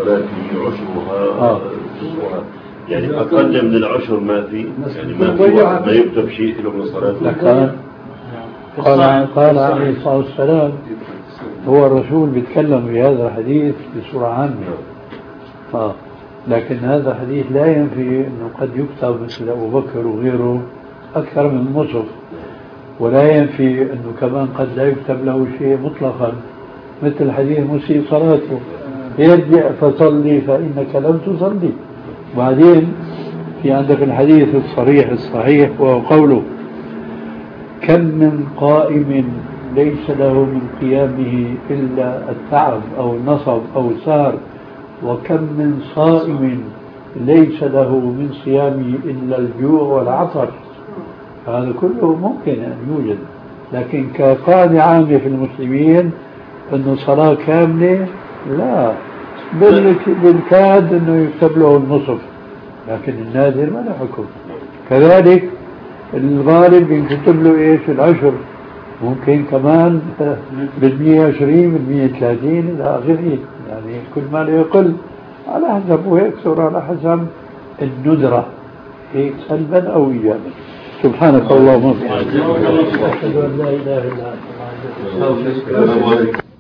صلاته عشرها نصفها، يعني أقل من العشر ما في، يعني ما يكتب شيء له من صلاته. قال عليه الصلاة والسلام هو الرسول بيتكلم في هذا الحديث بصورة عامة، لكن هذا الحديث لا ينفي أنه قد يكتب مثل أبو بكر وغيره أكثر من نصف، ولا ينفي أنه كمان قد لا يكتب له شيء مطلقا مثل حديث مسيء صلاته ارجع فصلي فإنك لم تصلي. وبعدين في عندك الحديث الصريح الصحيح وهو قوله كم من قائم ليس له من قيامه إلا التعب أو النصب أو السهر، وكم من صائم ليس له من صيامه إلا الجوع والعطش. هذا كله ممكن أن يوجد، لكن كقاعدة عامة في المسلمين أنه صلاة كاملة لا، بالكاد أنه يكتب له النصف، لكن النادر ما له حكم. كذلك الغالب ينكتب له إيش العشر، ممكن كمان بال120 بال130 إلى آخره، يعني كل ما لا يقل على حسب ويكثر على حسب الندرة، هيك سلبا أو إيجابا. سبحانك اللهم وبحمدك أشهد أن لا إله إلا أنت.